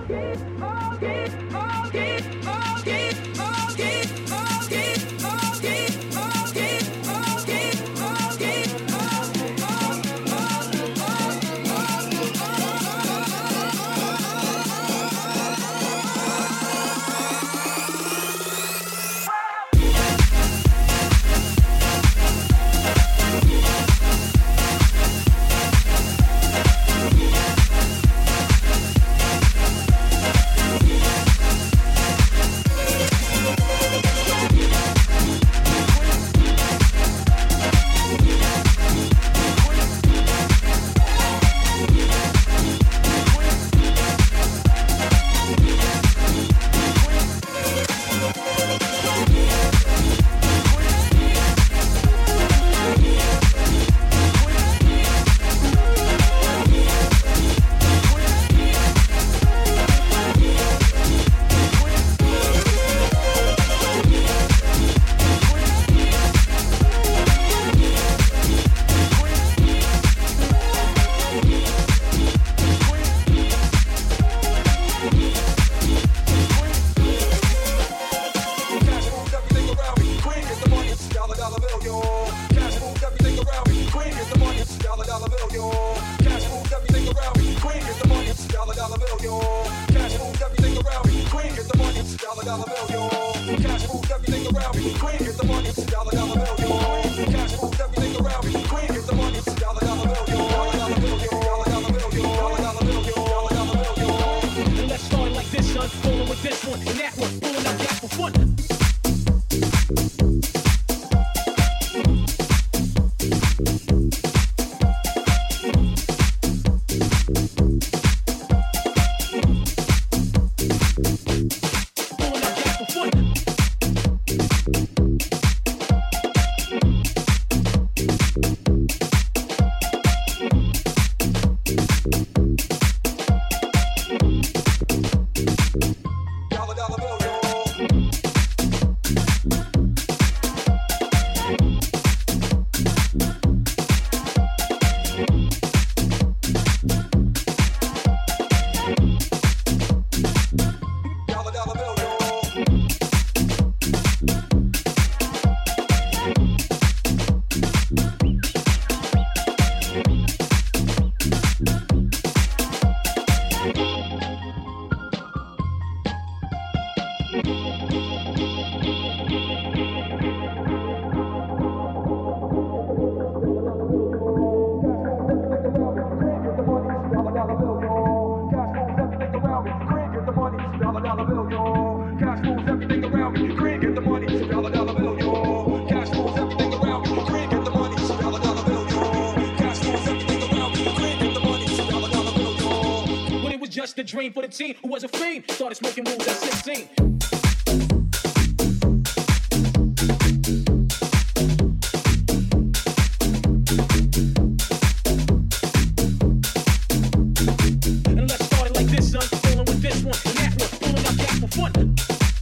The dream for the team who was a fiend. Started smoking rules at 16. And let's start it like this, son. Fooling with this one and that one. Fooling up that for fun.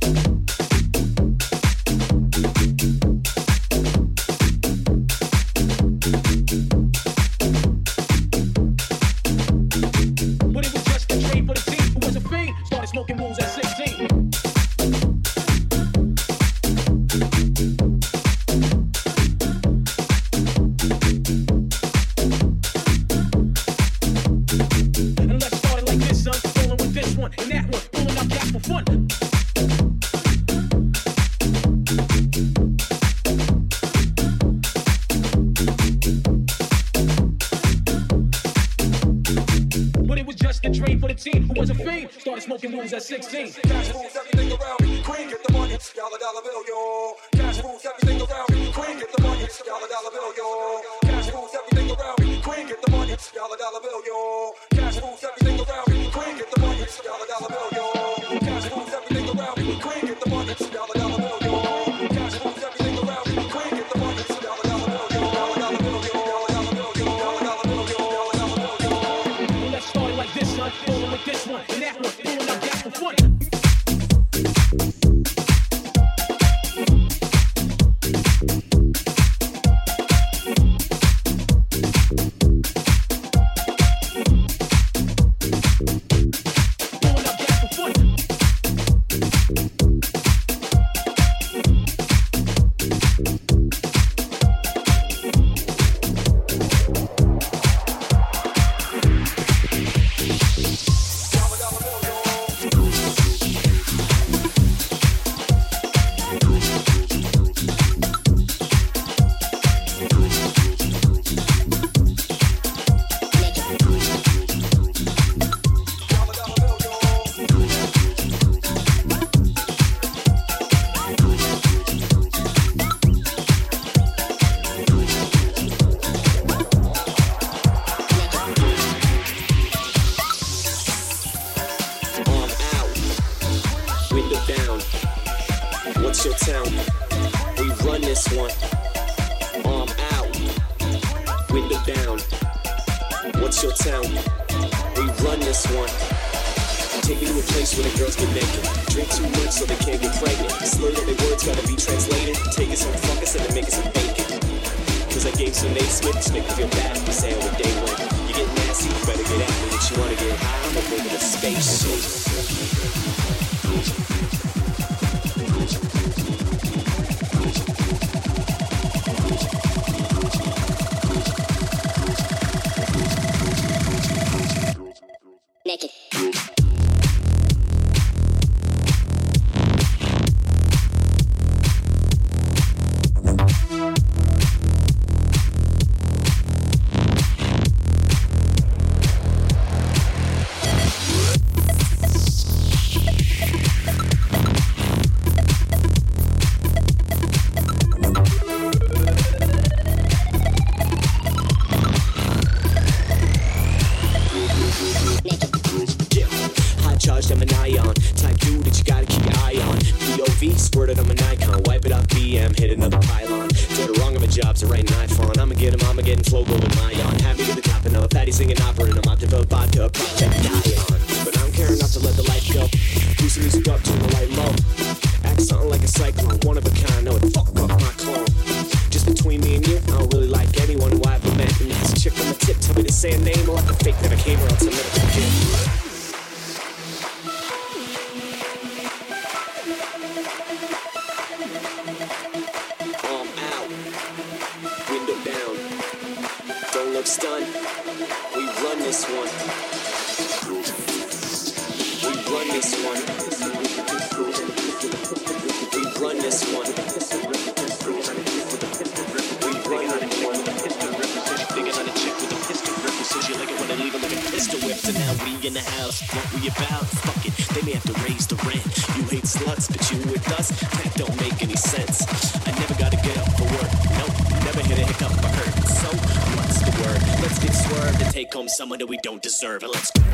Smoking rules at 16. And let's start it like this, son. Fooling with this one and that one. Fooling up that for fun. A dream for the team who was a fiend. Started smoking rules at 16. Cash rules everything around me. Queen, get the money. Dollar bill, yo. Cash rules everything around me. Queen, get the money. Dollar bill, yo. Cash rules everything around me. Queen, get the money. Dollar bill, yo. Cash rules everything around me. Queen, get the money. Dollar bill, yo. Cash rules everything around me. Queen, get the money. Dollar bill, yo. Cash rules everything around me. Queen, get the money. Dollar bill, yo. Dollar bill, yo. Dollar bill, yo. Dollar bill, yo. Dollar bill, yo. Let's start it like this, son. Fooling with this one and that one. Fooling up that for fun. Fooling up that What's your town? We run this one. Arm out, window down. What's your town? We run this one. Take me to a place where the girls get naked. Drink too much so they can't get pregnant. Slur that their words gotta be translated. Take us home, fuck us, and then make us some bacon. Cause I gave some Nate Smith, make me feel bad for saying what day one. You get nasty, you better get at me. If you wanna get high, I'm gonna go to space. Naked. Someone that we don't deserve, and let's go.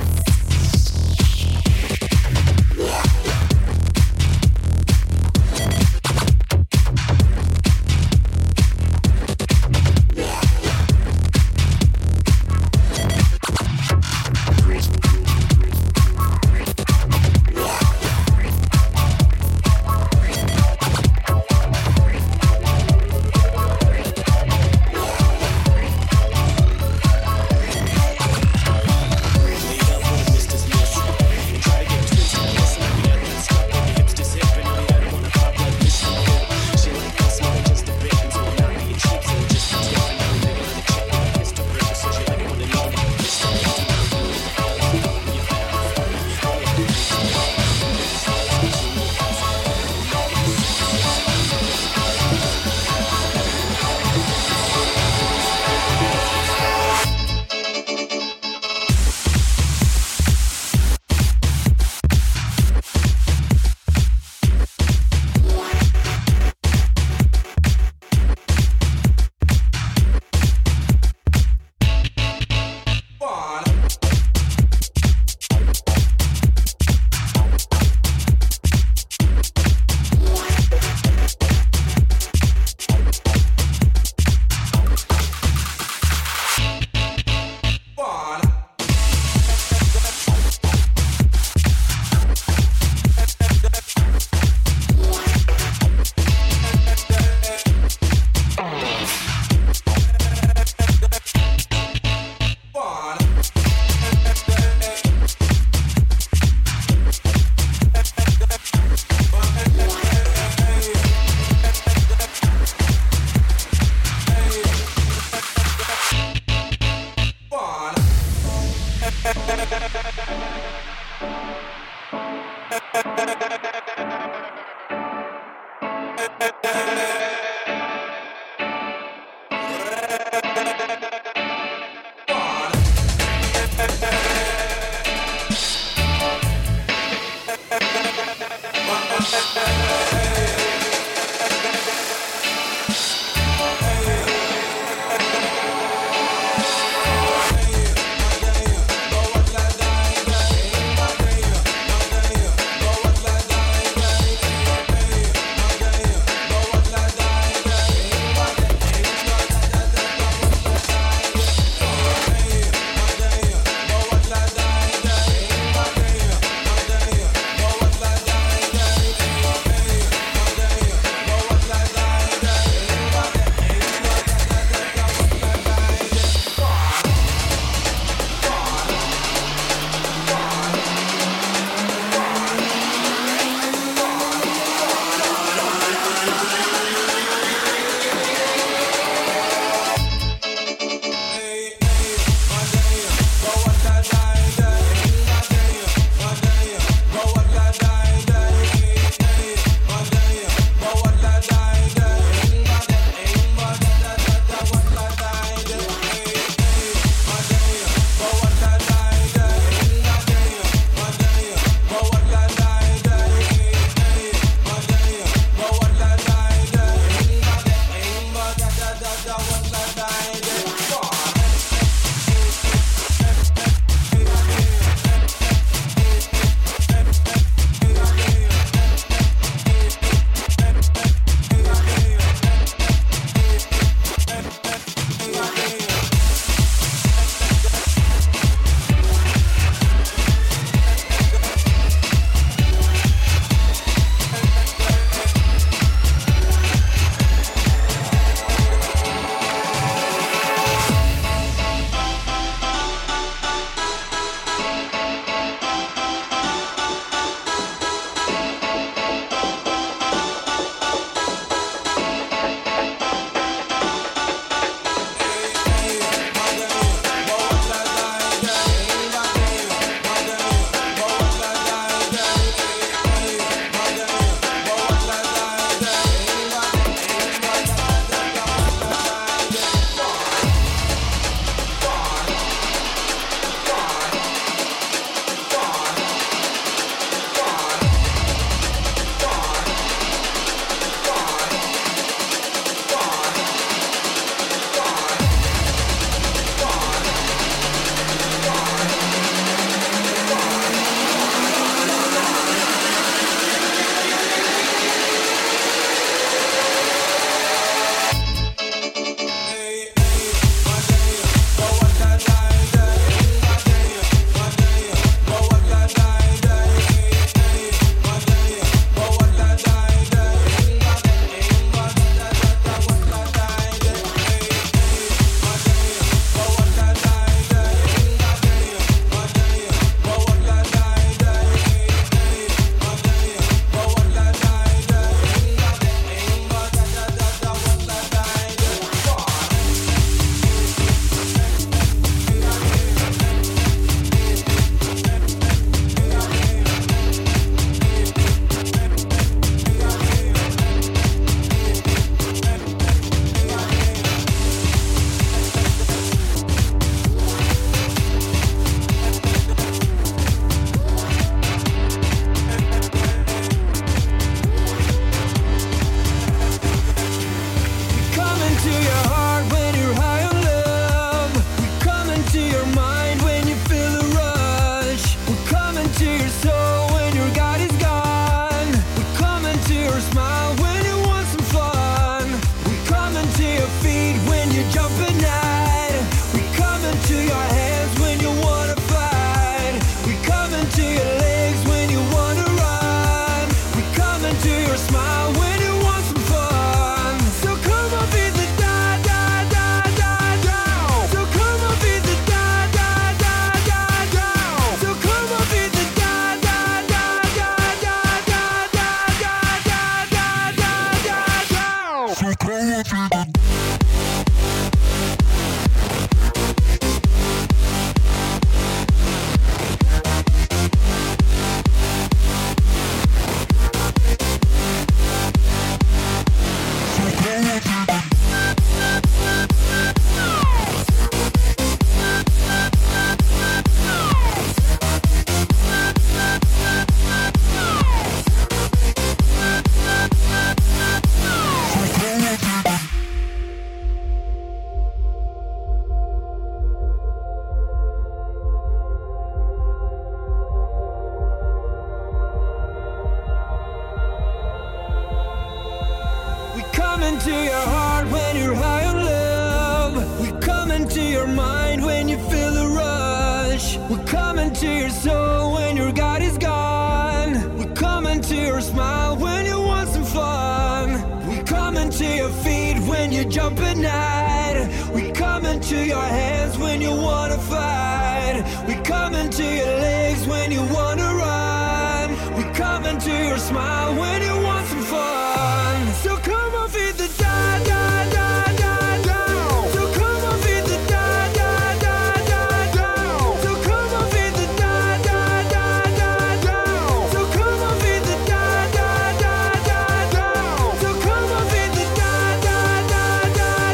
into your heart when you're high on love. We come into your mind when you feel the rush. We come into your soul when your God is gone. We come into your smile when you want some fun. We come into your feet when you jump at night. We come into your hands when you wanna fight. We come into your legs when you wanna run. We come into your smile when you want some fun. So come on, feed the da da da da down. So come on, feed the da da da da down. So come on, feed the da da da da down. So come on, feed the da da da da down. So come on, feed the da da da da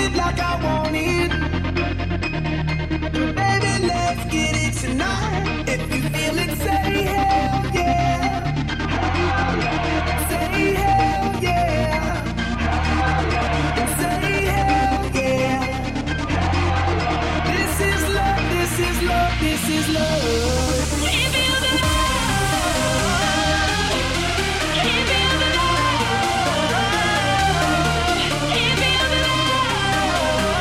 it like I want it. Baby, let's get it tonight. If you feel it, say hell yeah. Say hell yeah. Say hell yeah. This is love, this is love, this is love. We feel the love. We feel the love. We feel the love.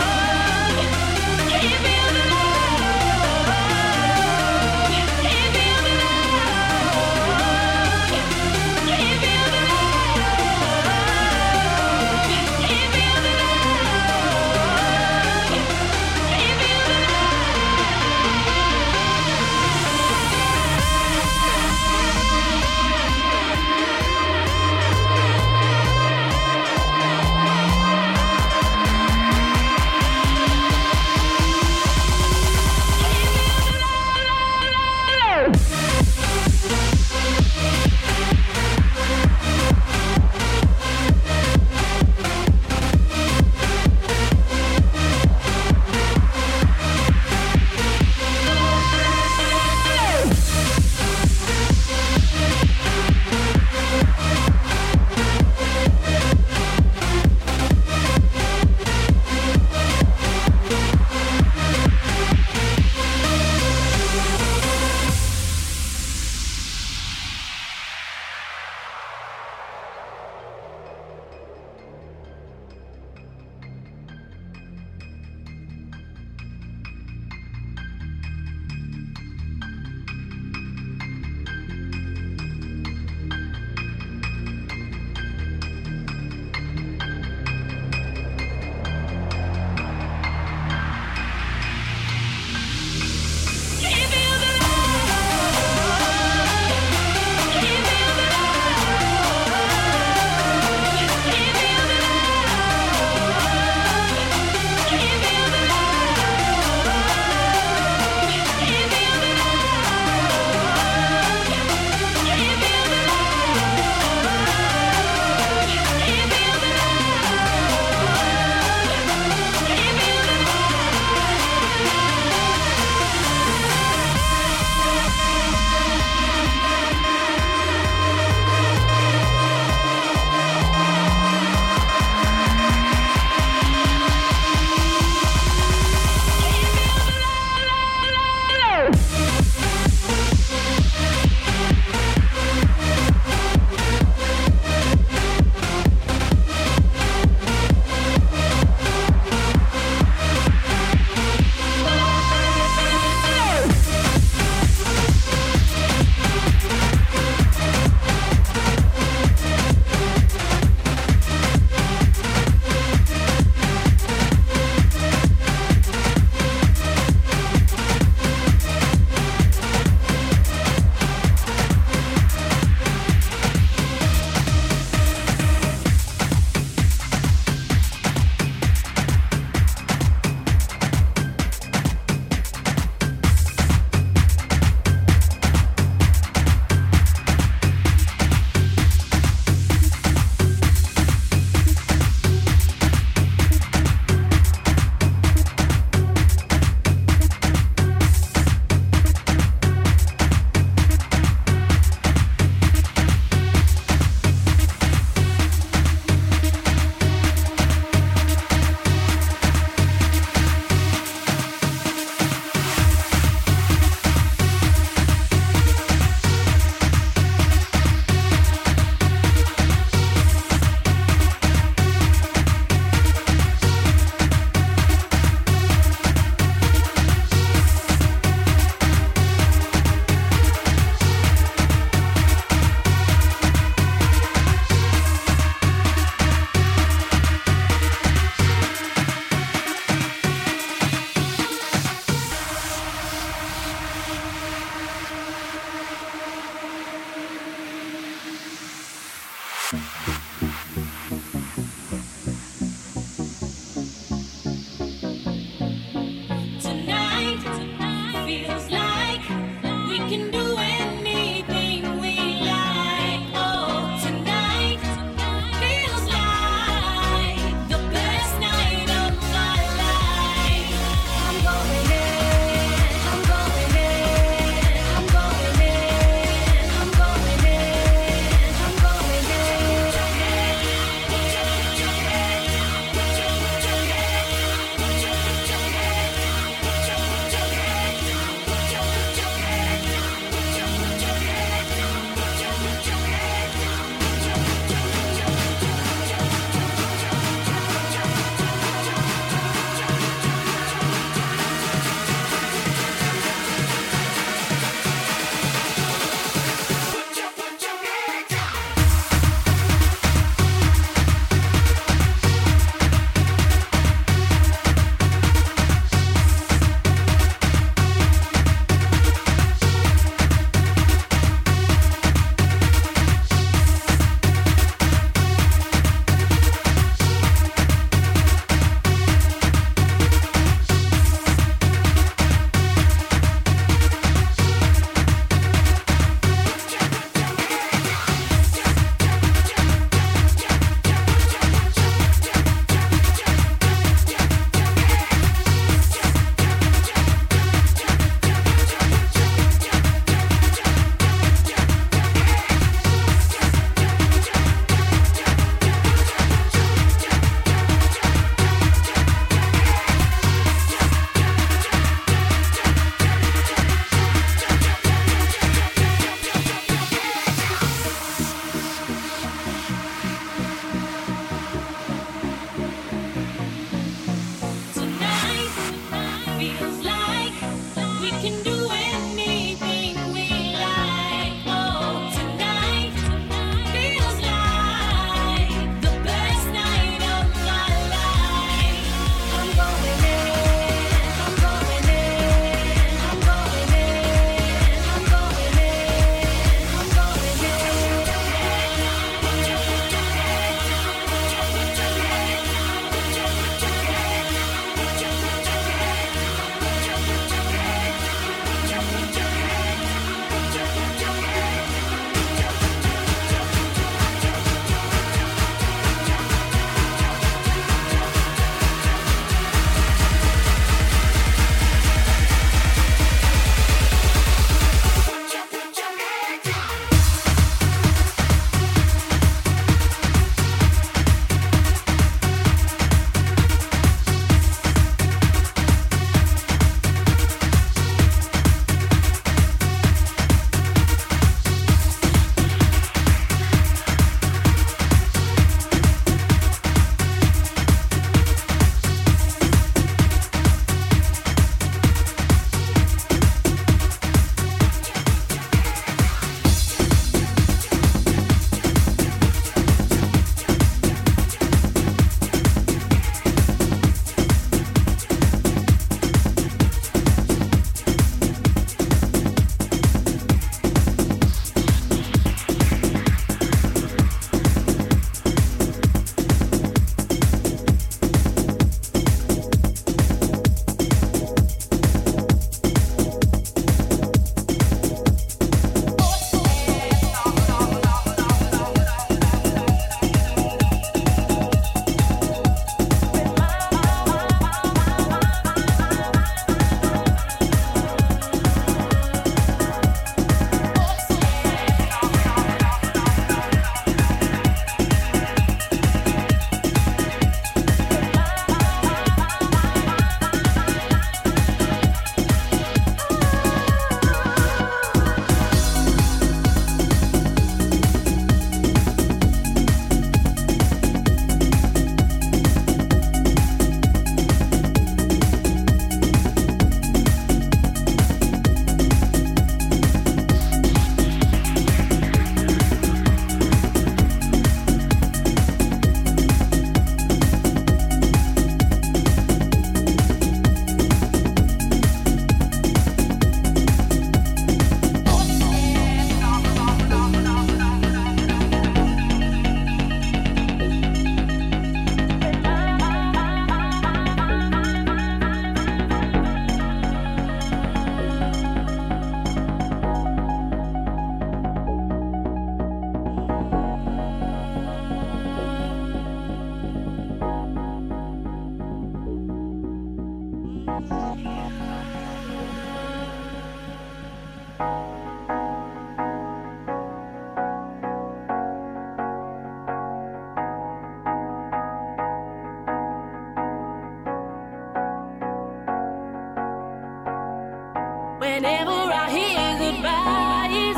Whenever I hear goodbyes,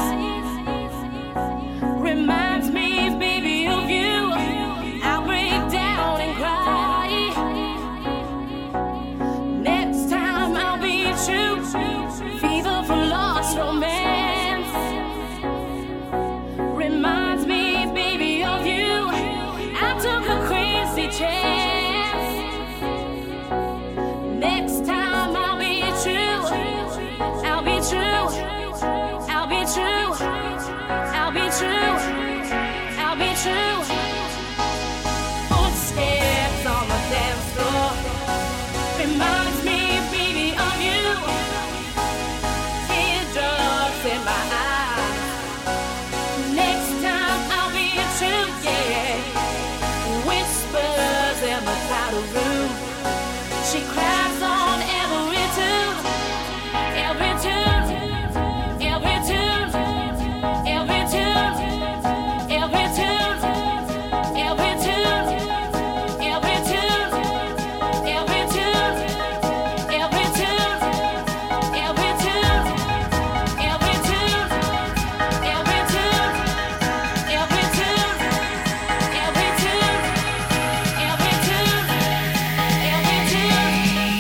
reminds me, baby, of you. I'll break down and cry. Next time I'll be true. Fever from lost romance reminds me, baby, of you. I took a crazy chance. Next time I'll be true. I'll be true. I'll be true. I'll be true. I'll be true. Footsteps on the dance floor reminds me, baby, of you. Teardrops in my eyes. Next time I'll be true, yeah. Whispers in the crowded room. She cries on every tune. Every tune, every tune, every tune, every tune, every tune, every tune, every tune, every tune, every tune, every tune, every tune, every tune, every tune, every tune, every tune.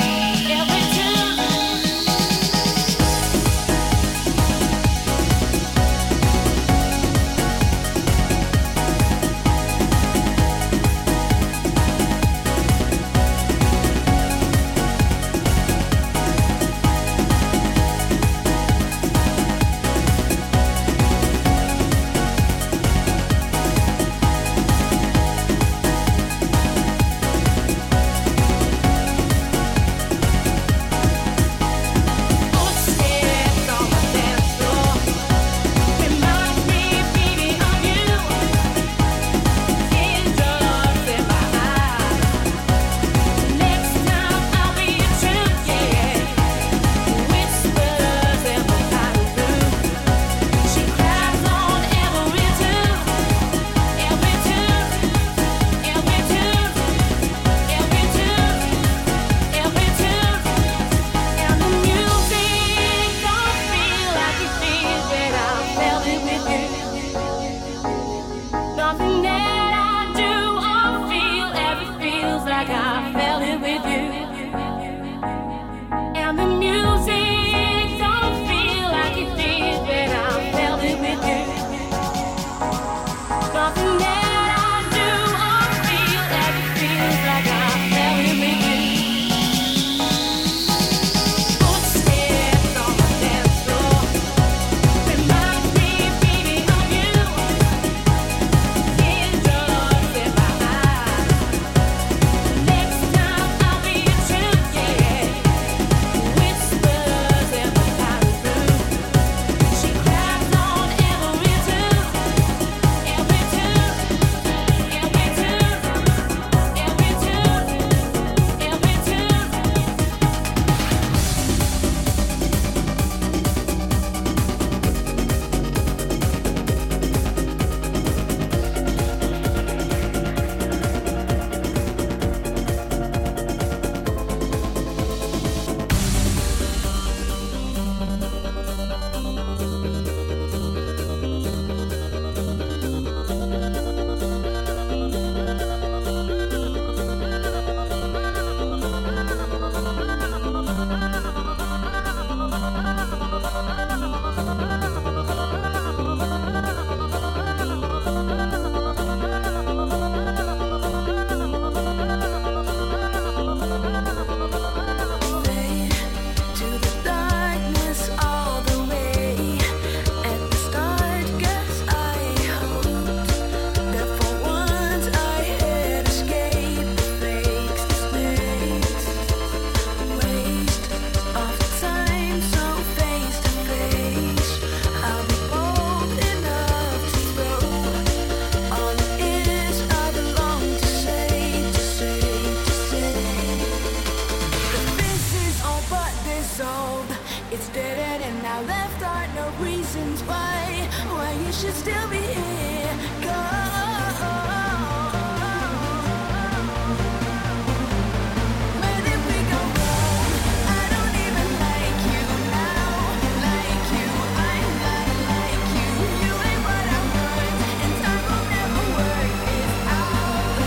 should still be here. Go. Where did we go wrong? I don't even like you now. Like you, I'm not like you. You ain't what I want, and time will never work this out.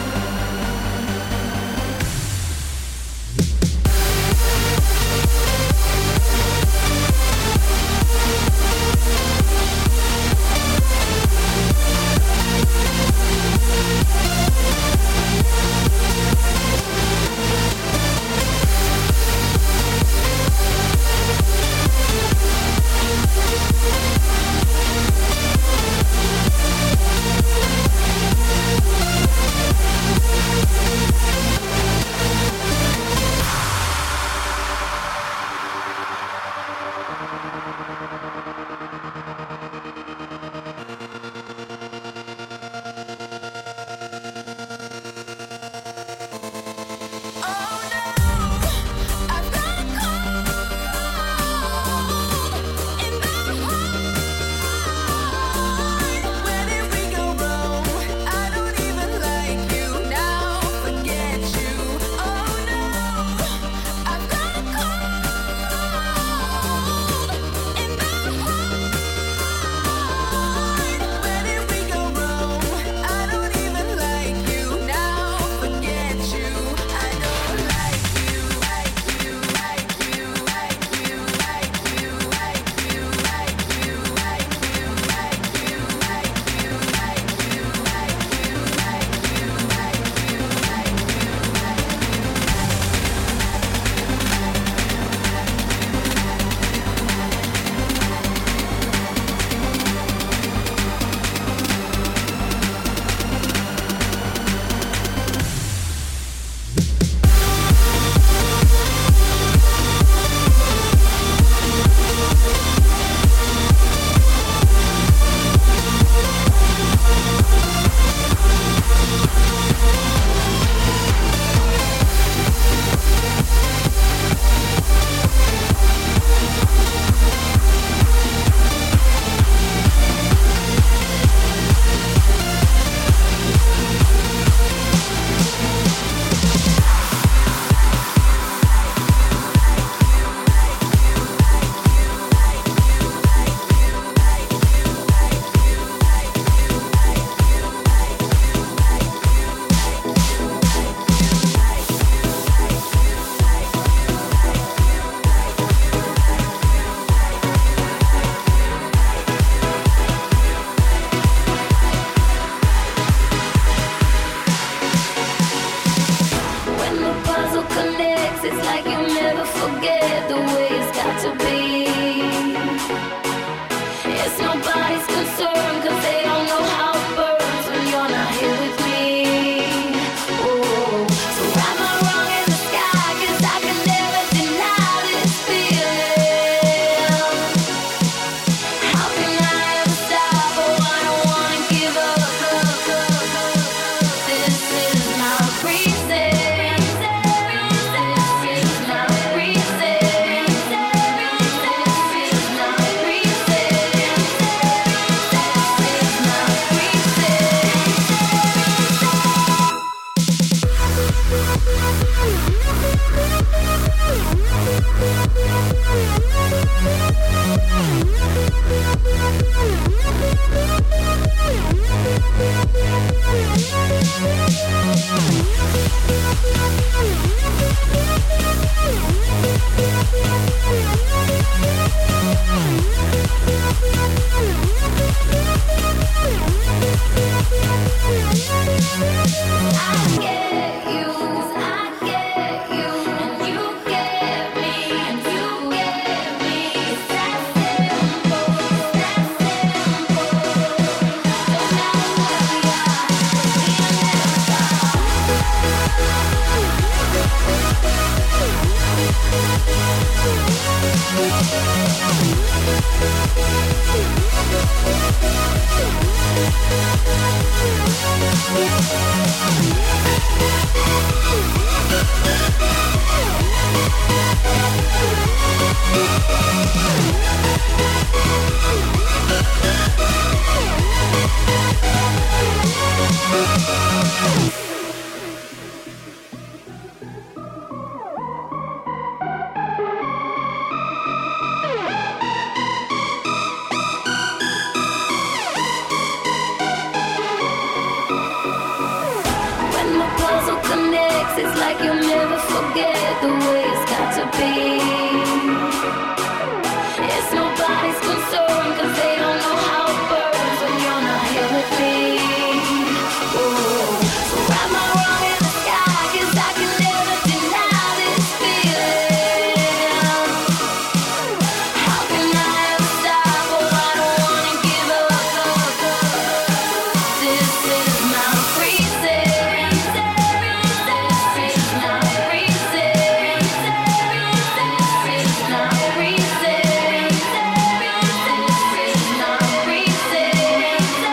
It's like you'll never forget the way it's got to be. It's nobody's concern, cause they don't know how it burns when you're not here with me. Oh, so am I wrong in the sky? Cause I can never deny this feeling. How can I ever stop? Oh, I don't wanna give up. This is my reason. This is my reason. This is my reason. This is my reason.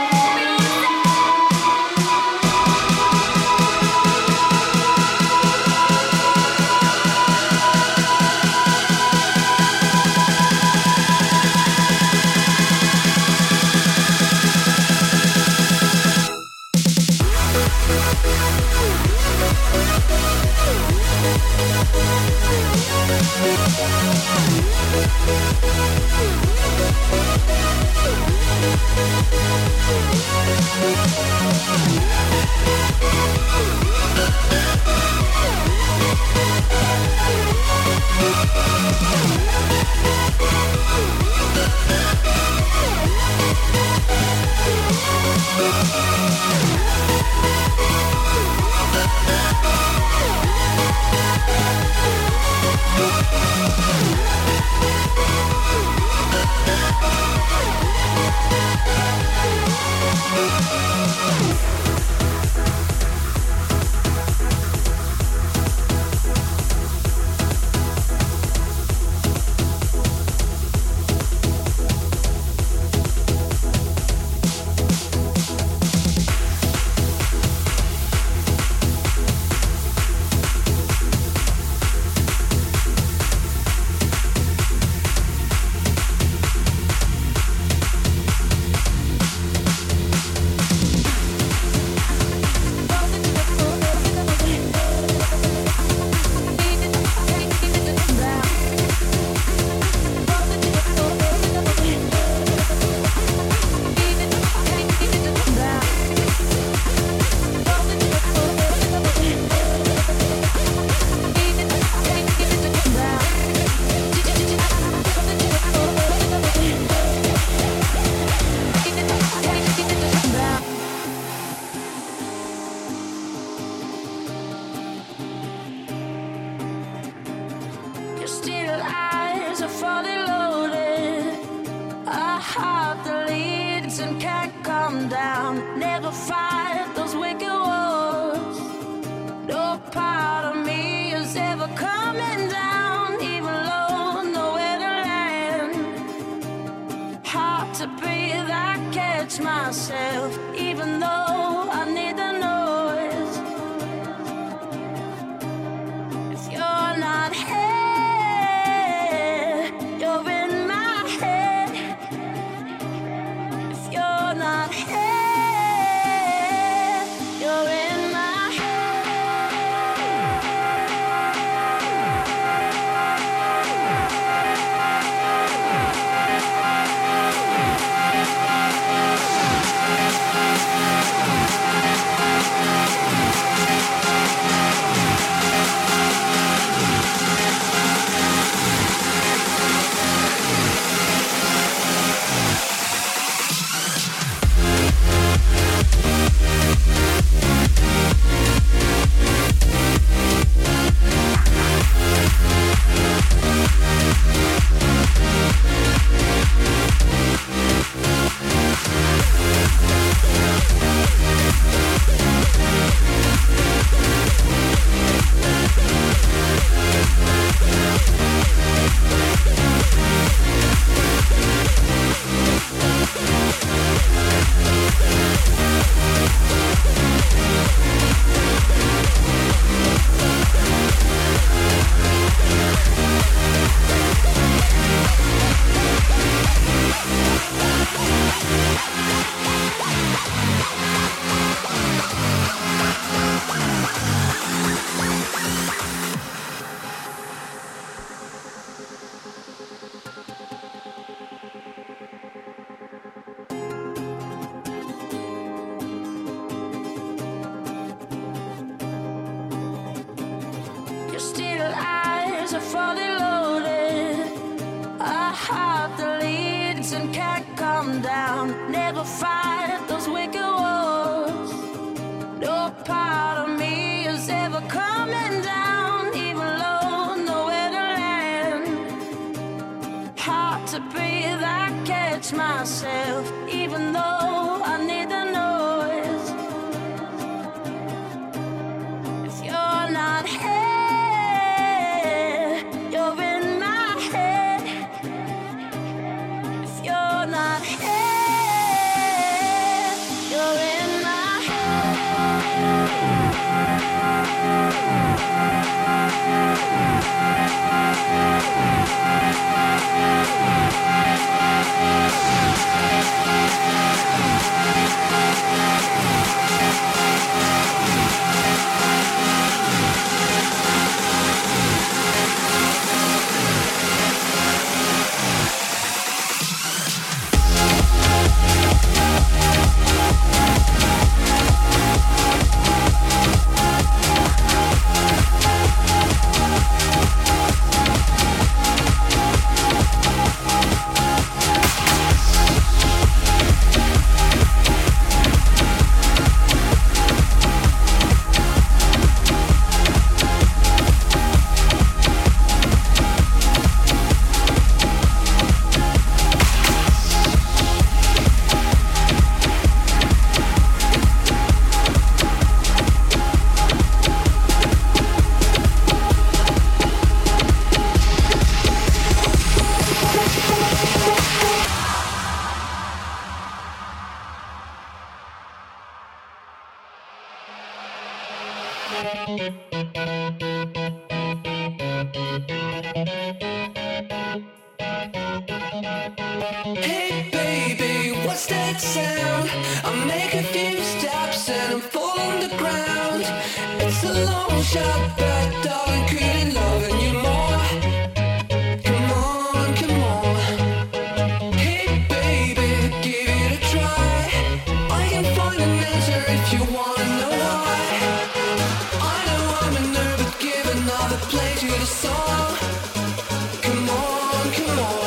Your steel eyes are fully loaded. A heart that leads and can't come down. Never fight those wicked wars. No part of me is ever coming down. Even low, nowhere to land. Hard to breathe, I catch myself. Even though I need the noise. If you're not here, you're in my head. If you're not here, you're in my head. catch myself, even though I need the noise. If you're not here, you're in my head. If you're not here, you're in my Hey baby, what's that sound? I make a few steps and I'm full on the ground. It's a long shot, but darling, couldn't loving you more. Come on, come on. Hey baby, give it a try. I can find an answer if you wanna know why. I know I'm a nerd, but give another play to the song. Come on, come on.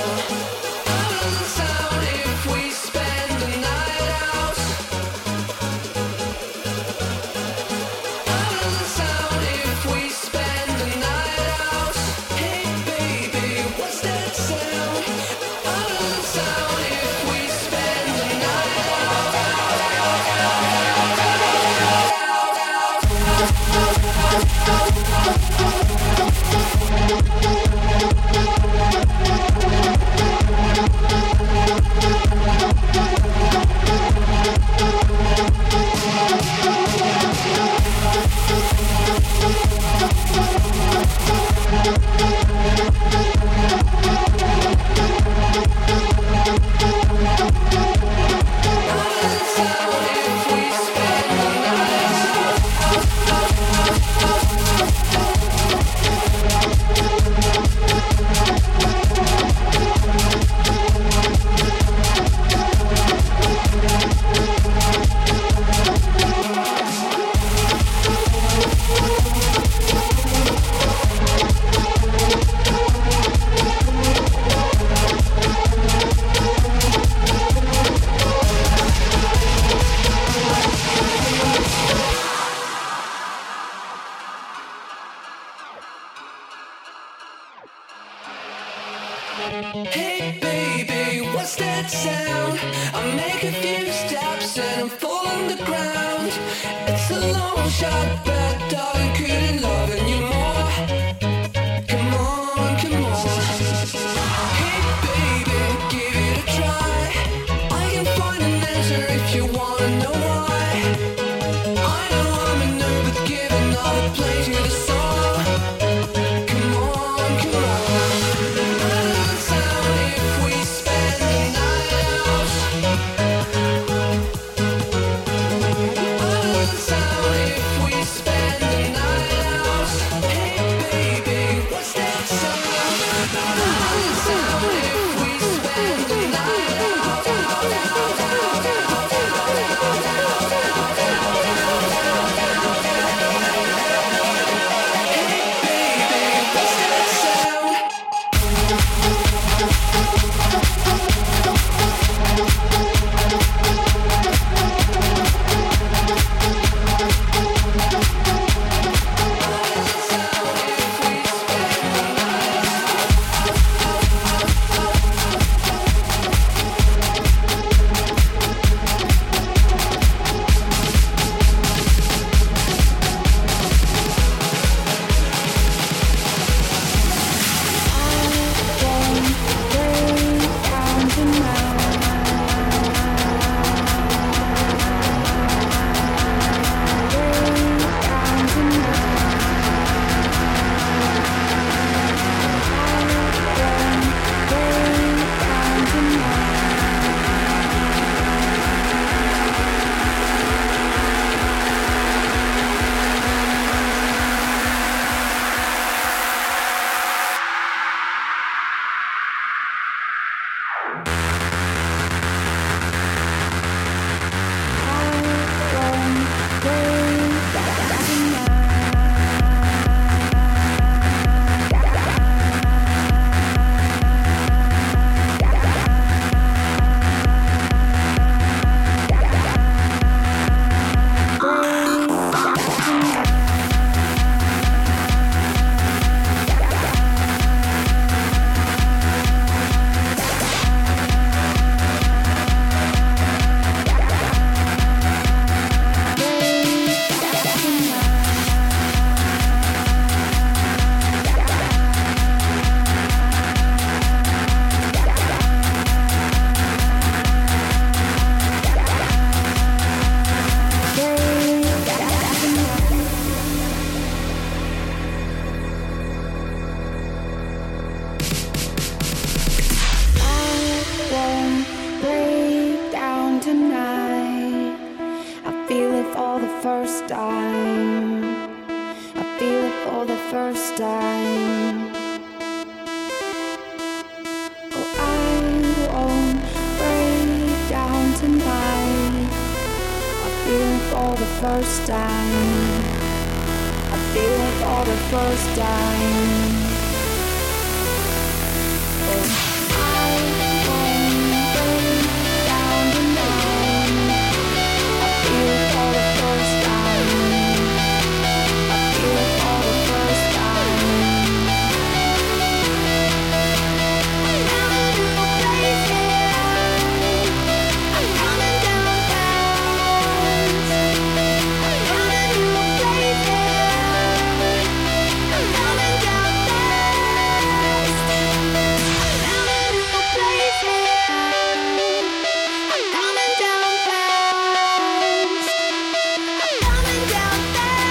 Hey baby, what's that sound? I make a few steps and I'm full on the ground. It's a long shot, but darling, couldn't loving you more. Come on, come on. Hey baby, give it a try. I can find an answer if you wanna know why. I know I'm a nerd, but give another play to the song. Come on, come on. first time. I feel it for the first time. I won't break down tonight. I feel it for the first time. I feel it for the first time. I found a new place here. I'm coming down fast. I found a new place here. I'm coming down fast. I found a new place here. I'm coming down fast. I'm coming down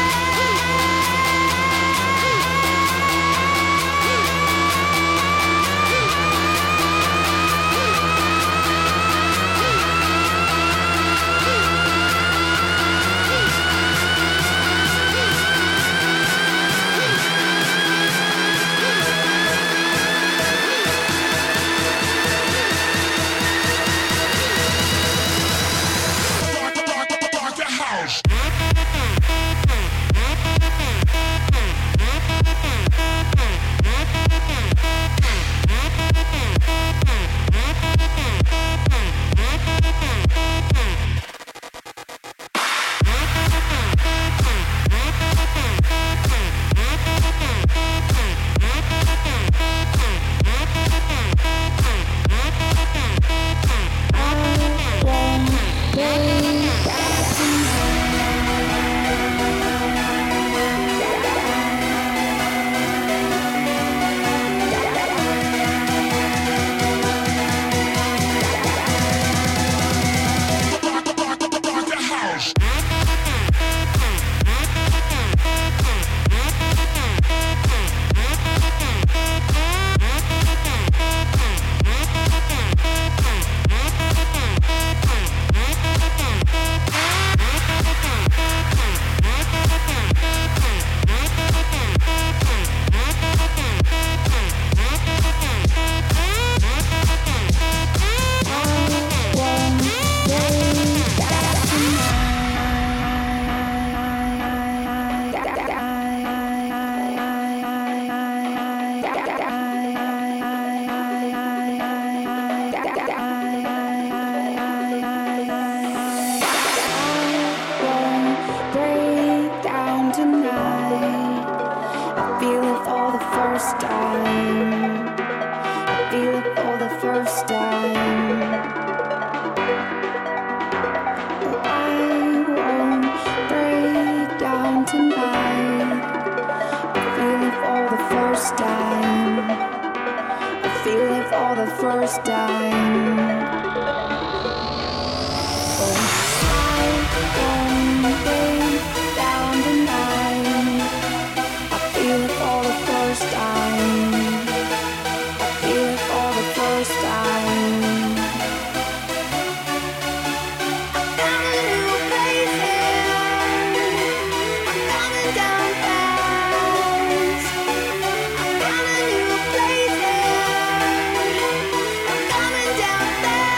break down tonight. I feel it for the first time. I feel it for the first time. I won't break down tonight. I feel it for the first time. I feel it for the first time. Down tonight. I feel it for the first time. I feel it for the first time. I found a new place here. I'm coming down fast. I found a new place here. I'm coming down fast.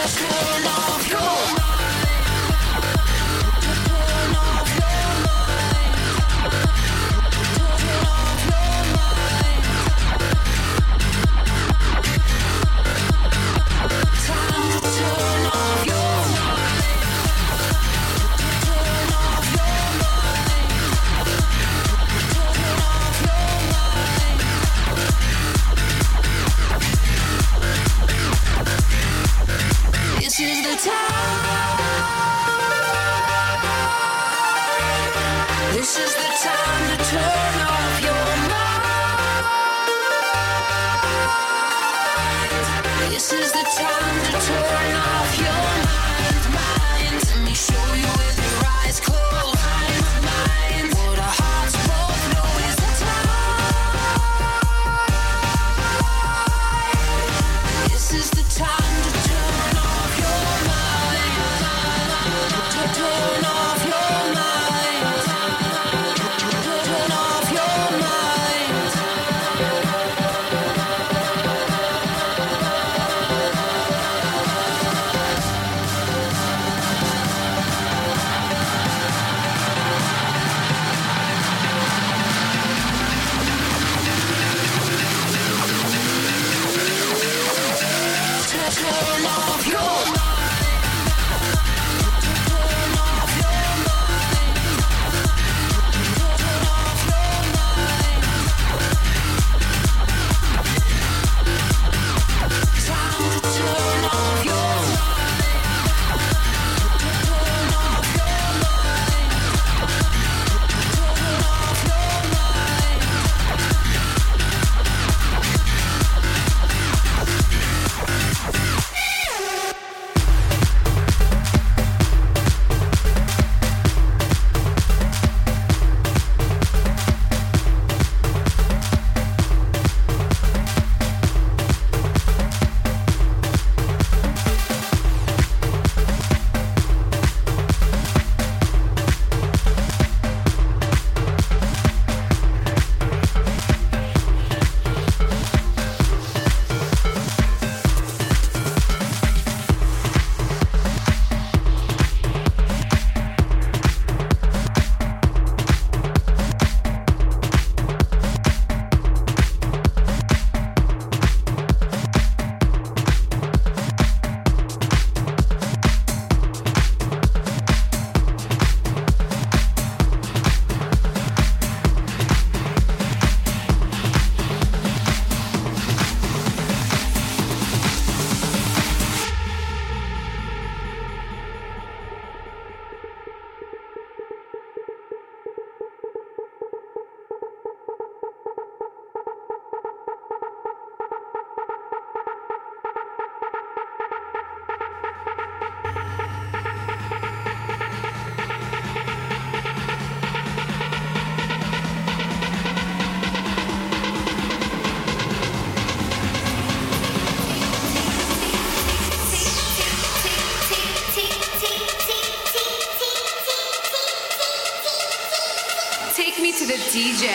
the DJ.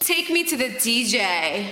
Take me to the DJ.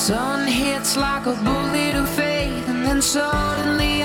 Sun hits like a bullet of faith, and then suddenly